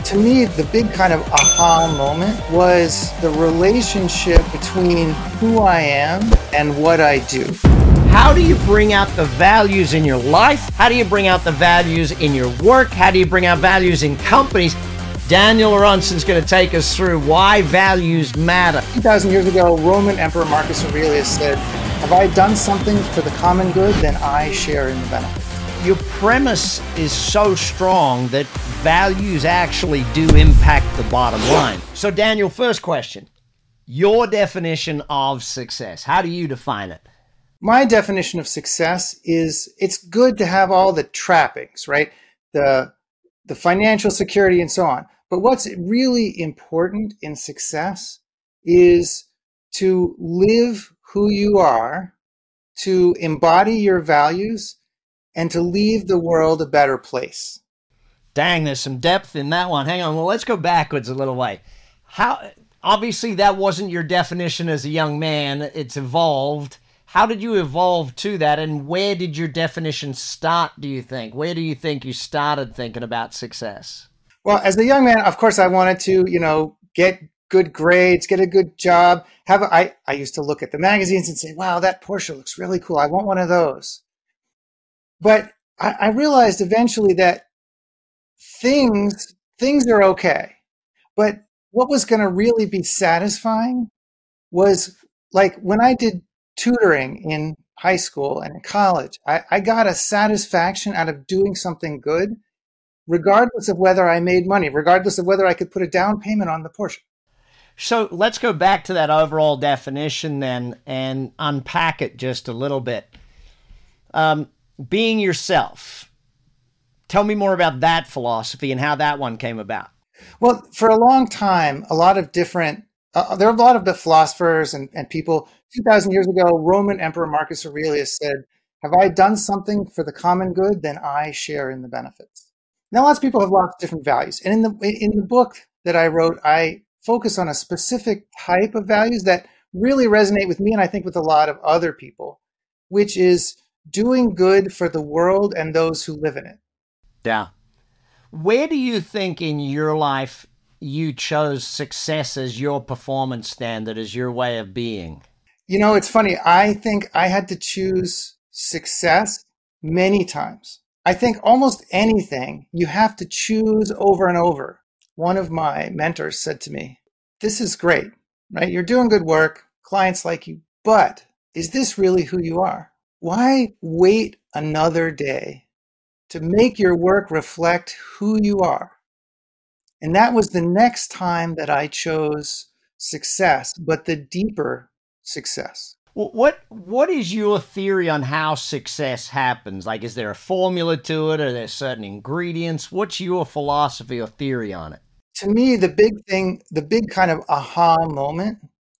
To me, the big kind of aha moment was the relationship between who I am and what I do. How do you bring out the values in your life? How do you bring out the values in your work? How do you bring out values in companies? Daniel Aronson's going to take us through why values matter. 2,000 years ago, Roman Emperor Marcus Aurelius said, "Have I done something for the common good, then I share in the benefit." Your premise is so strong that values actually do impact the bottom line. So Daniel, first question, your definition of success. How do you define it? My definition of success is it's good to have all the trappings, right? The financial security and so on. But what's really important in success is to live who you are, to embody your values, and to leave the world a better place. Dang, there's some depth in that one. Hang on. Well, let's go backwards a little way. Obviously, that wasn't your definition as a young man. It's evolved. How did you evolve to that, and where did your definition start, do you think? Where do you think you started thinking about success? Well, as a young man, of course, I wanted to, get good grades, get a good job. I used to look at the magazines and say, wow, that Porsche looks really cool. I want one of those. But I realized eventually that things are okay. But what was going to really be satisfying was like when I did tutoring in high school and in college, I got a satisfaction out of doing something good, regardless of whether I made money, regardless of whether I could put a down payment on the Porsche. So let's go back to that overall definition then and unpack it just a little bit. Being yourself. Tell me more about that philosophy and how that one came about. Well, for a long time, a lot of different, there are a lot of the philosophers and people. 2,000 years ago, Roman Emperor Marcus Aurelius said, "Have I done something for the common good, then I share in the benefits." Now, lots of people have lots of different values. And in the book that I wrote, I focus on a specific type of values that really resonate with me and I think with a lot of other people, which is doing good for the world and those who live in it. Yeah. Where do you think in your life you chose success as your performance standard, as your way of being? It's funny. I think I had to choose success many times. I think almost anything you have to choose over and over. One of my mentors said to me, "This is great, right? You're doing good work. Clients like you, but is this really who you are? Why wait another day to make your work reflect who you are?" And that was the next time that I chose success, but the deeper success. What is your theory on how success happens? Like, is there a formula to it? Are there certain ingredients? What's your philosophy or theory on it? To me, the big kind of aha moment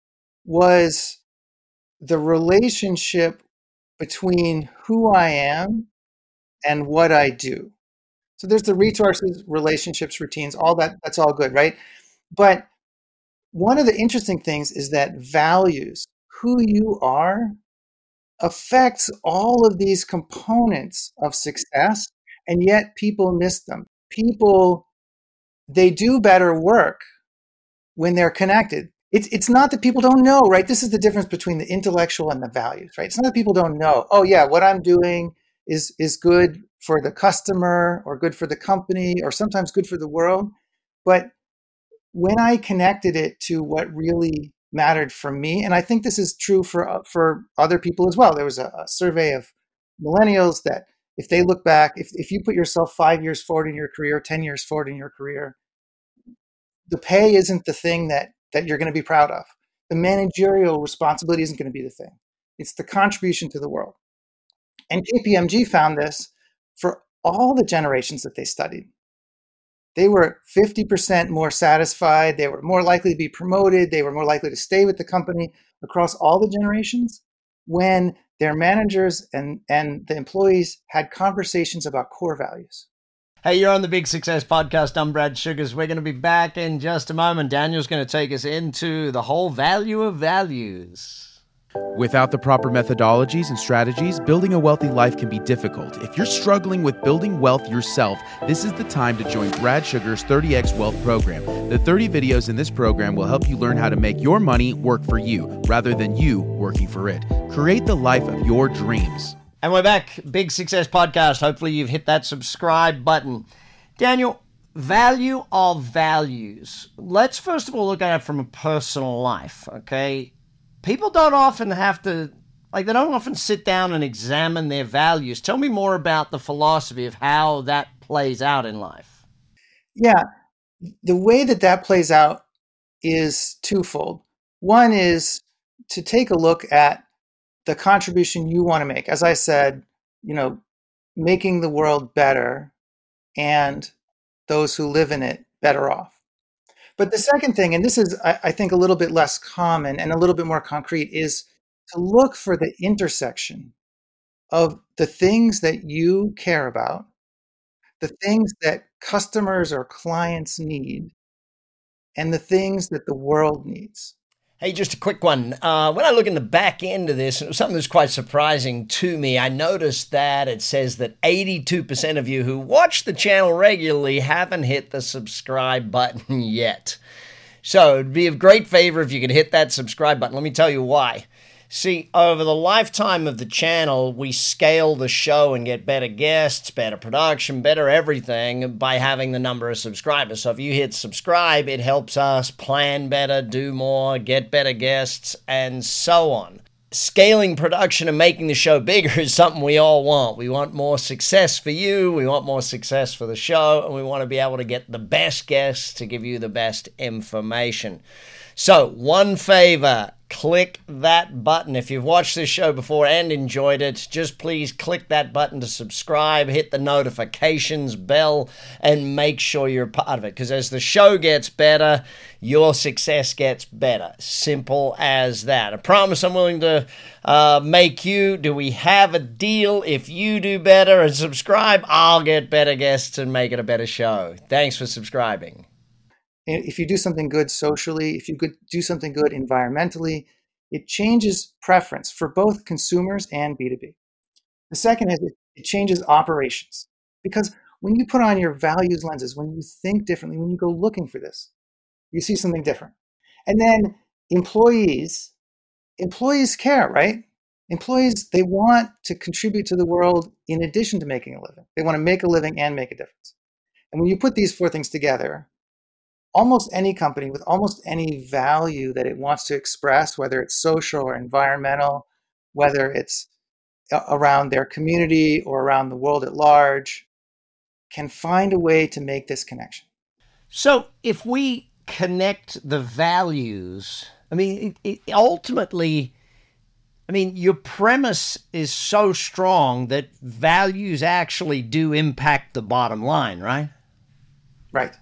was the relationship between who I am and what I do. So there's the resources, relationships, routines, all that's all good, right? But one of the interesting things is that values, who you are, affects all of these components of success, and yet people miss them. People, they do better work when they're connected. It's not that people don't know, right? This is the difference between the intellectual and the values, right? It's not that people don't know, oh yeah, what I'm doing is good for the customer or good for the company or sometimes good for the world. But when I connected it to what really mattered for me, and I think this is true for other people as well. There was a survey of millennials that if they look back, if you put yourself 5 years forward in your career, 10 years forward in your career, the pay isn't the thing that you're going to be proud of. The managerial responsibility isn't going to be the thing. It's the contribution to the world. And KPMG found this for all the generations that they studied. They were 50% more satisfied. They were more likely to be promoted. They were more likely to stay with the company across all the generations when their managers and the employees had conversations about core values. Hey, you're on the Big Success Podcast. I'm Brad Sugars. We're going to be back in just a moment. Daniel's going to take us into the whole value of values. Without the proper methodologies and strategies, building a wealthy life can be difficult. If you're struggling with building wealth yourself, this is the time to join Brad Sugar's 30X Wealth Program. The 30 videos in this program will help you learn how to make your money work for you, rather than you working for it. Create the life of your dreams. And we're back. Big Success Podcast. Hopefully you've hit that subscribe button. Daniel, value of values. Let's first of all look at it from a personal life, okay? People don't often have to, they don't often sit down and examine their values. Tell me more about the philosophy of how that plays out in life. Yeah, the way that plays out is twofold. One is to take a look at the contribution you want to make. As I said, making the world better and those who live in it better off. But the second thing, and this is, I think, a little bit less common and a little bit more concrete, is to look for the intersection of the things that you care about, the things that customers or clients need, and the things that the world needs. Hey, just a quick one. When I look in the back end of this, something that's quite surprising to me, I noticed that it says that 82% of you who watch the channel regularly haven't hit the subscribe button yet. So it'd be of great favor if you could hit that subscribe button. Let me tell you why. See, over the lifetime of the channel, we scale the show and get better guests, better production, better everything by having the number of subscribers. So if you hit subscribe, it helps us plan better, do more, get better guests, and so on. Scaling production and making the show bigger is something we all want. We want more success for you, we want more success for the show, and we want to be able to get the best guests to give you the best information. So, one favor, click that button. If you've watched this show before and enjoyed it, just please click that button to subscribe, hit the notifications bell, and make sure you're part of it. Because as the show gets better, your success gets better. Simple as that. I promise I'm willing to make you. Do we have a deal? If you do better and subscribe, I'll get better guests and make it a better show. Thanks for subscribing. If you do something good socially, if you could do something good environmentally, it changes preference for both consumers and B2B. The second is it changes operations. Because when you put on your values lenses, when you think differently, when you go looking for this, you see something different. And then employees care, right? Employees, they want to contribute to the world in addition to making a living. They want to make a living and make a difference. And when you put these four things together, almost any company with almost any value that it wants to express, whether it's social or environmental, whether it's around their community or around the world at large, can find a way to make this connection. So if we connect the values, ultimately, your premise is so strong that values actually do impact the bottom line, right? Right.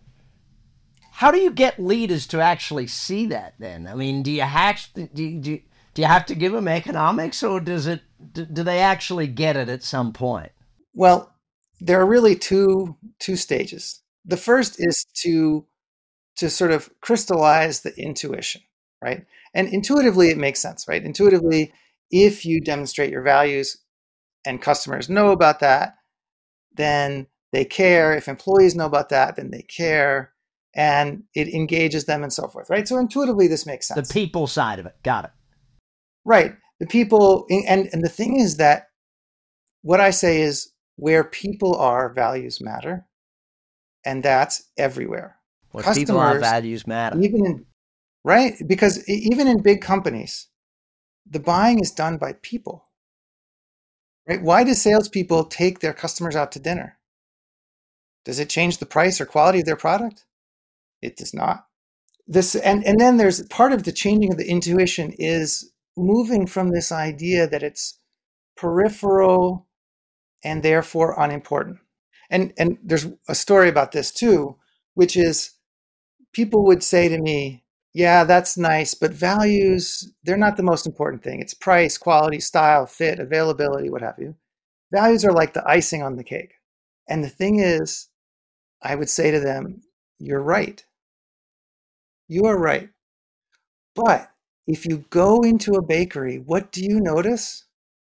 How do you get leaders to actually see that then? Do you have to give them economics, or do they actually get it at some point? Well, there are really two stages. The first is to sort of crystallize the intuition, right? And intuitively, it makes sense, right? Intuitively, if you demonstrate your values and customers know about that, then they care. If employees know about that, then they care. And it engages them and so forth, right? So intuitively, this makes sense. The people side of it. Got it. Right. The people, and the thing is that what I say is where people are, values matter. And that's everywhere. Where people are, values matter. Right? Because even in big companies, the buying is done by people. Right? Why do salespeople take their customers out to dinner? Does it change the price or quality of their product? It does not. And then there's part of the changing of the intuition is moving from this idea that it's peripheral and therefore unimportant. And there's a story about this too, which is people would say to me, yeah, that's nice, but values, they're not the most important thing. It's price, quality, style, fit, availability, what have you. Values are like the icing on the cake. And the thing is, I would say to them, you're right. You are right. But if you go into a bakery, what do you notice?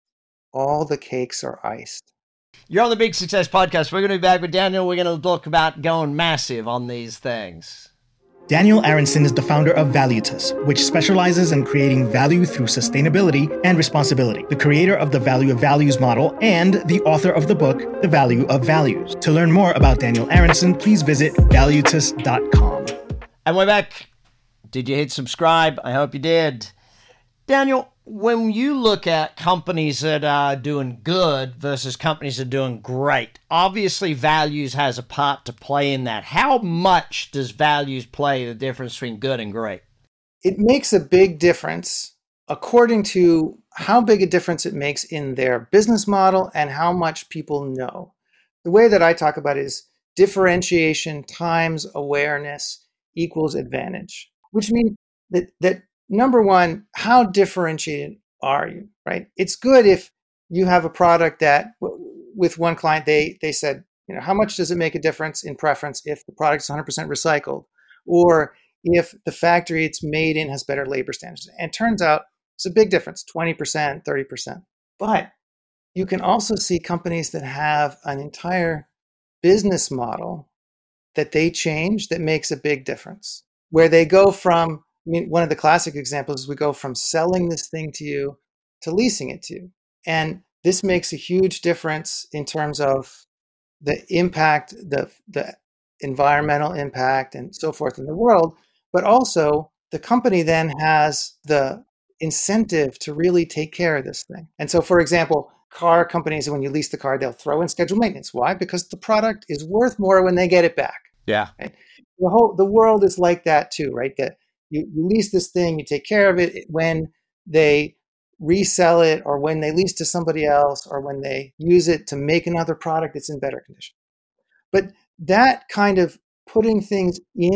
All the cakes are iced. You're on the Big Success Podcast. We're going to be back with Daniel. We're going to talk about going massive on these things. Daniel Aronson is the founder of Valuetus, which specializes in creating value through sustainability and responsibility, the creator of the Value of Values model, and the author of the book, The Value of Values. To learn more about Daniel Aronson, please visit valuetus.com. And we're back. Did you hit subscribe? I hope you did. Daniel, when you look at companies that are doing good versus companies that are doing great, obviously values has a part to play in that. How much does values play the difference between good and great? It makes a big difference according to how big a difference it makes in their business model and how much people know. The way that I talk about it is differentiation times awareness equals advantage, which means that number one, how differentiated are you, right? It's good if you have a product that with one client, they said, how much does it make a difference in preference if the product is 100% recycled or if the factory it's made in has better labor standards? And it turns out it's a big difference, 20%, 30%. But you can also see companies that have an entire business model that they change that makes a big difference, where they go from, one of the classic examples is we go from selling this thing to you to leasing it to you. And this makes a huge difference in terms of the impact, the environmental impact and so forth in the world, but also the company then has the incentive to really take care of this thing. And so, for example, car companies, when you lease the car, they'll throw in scheduled maintenance. Why? Because the product is worth more when they get it back. Yeah. Right? The world is like that too, right? That you lease this thing, you take care of it. When they resell it or when they lease to somebody else or when they use it to make another product, it's in better condition. But that kind of putting things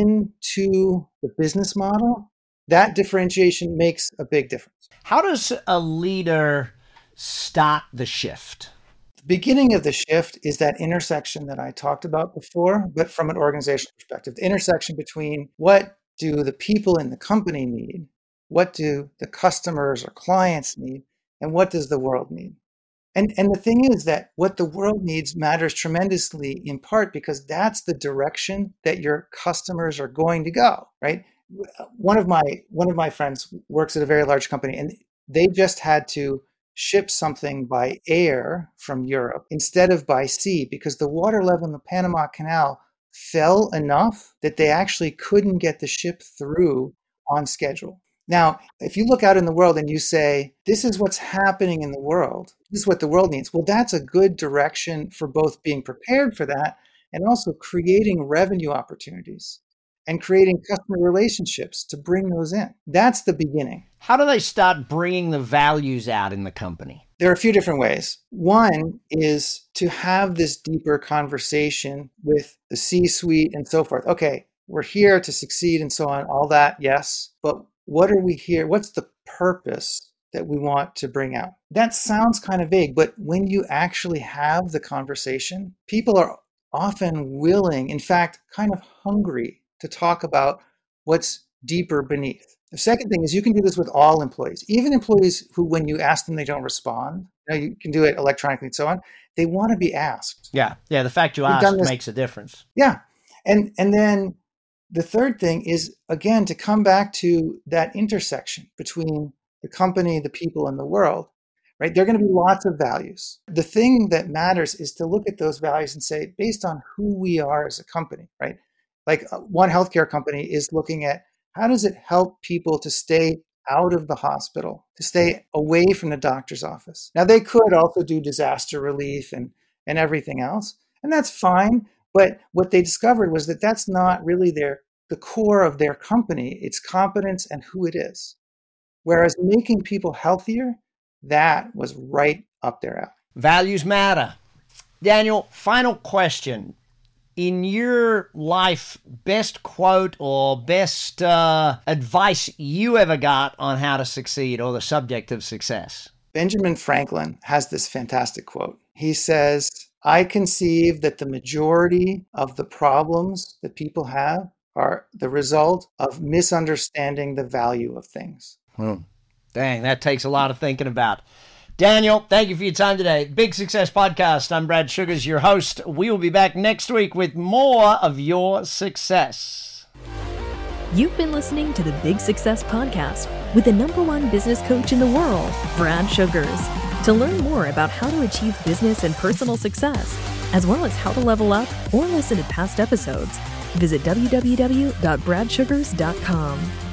into the business model, that differentiation makes a big difference. How does a leader start the shift? The beginning of the shift is that intersection that I talked about before, but from an organizational perspective, the intersection between what do the people in the company need, what do the customers or clients need, and what does the world need? And the thing is that what the world needs matters tremendously, in part because that's the direction that your customers are going to go, right? One of my friends works at a very large company, and they just had to ship something by air from Europe instead of by sea because the water level in the Panama Canal fell enough that they actually couldn't get the ship through on schedule. Now, if you look out in the world and you say, this is what's happening in the world, this is what the world needs, well, that's a good direction for both being prepared for that and also creating revenue opportunities and creating customer relationships to bring those in. That's the beginning. How do they start bringing the values out in the company? There are a few different ways. One is to have this deeper conversation with the C-suite and so forth. Okay, we're here to succeed and so on, all that, yes. But what are we here? What's the purpose that we want to bring out? That sounds kind of vague, but when you actually have the conversation, people are often willing, in fact, kind of hungry to talk about what's deeper beneath. The second thing is you can do this with all employees, even employees who, when you ask them, they don't respond. You can do it electronically and so on. They want to be asked. Yeah. The fact you asked makes a difference. Yeah. And then the third thing is, again, to come back to that intersection between the company, the people, and the world, right? There are going to be lots of values. The thing that matters is to look at those values and say, based on who we are as a company, right? Like one healthcare company is looking at how does it help people to stay out of the hospital, to stay away from the doctor's office. Now, they could also do disaster relief and everything else, and that's fine. But what they discovered was that that's not really the core of their company. It's competence and who it is. Whereas making people healthier, that was right up their alley. Values matter. Daniel, final question. In your life, best quote or best advice you ever got on how to succeed or the subject of success? Benjamin Franklin has this fantastic quote. He says, I conceive that the majority of the problems that people have are the result of misunderstanding the value of things. Dang, that takes a lot of thinking about. Daniel, thank you for your time today. Big Success Podcast. I'm Brad Sugars, your host. We will be back next week with more of your success. You've been listening to the Big Success Podcast with the #1 business coach in the world, Brad Sugars. To learn more about how to achieve business and personal success, as well as how to level up or listen to past episodes, visit www.bradsugars.com.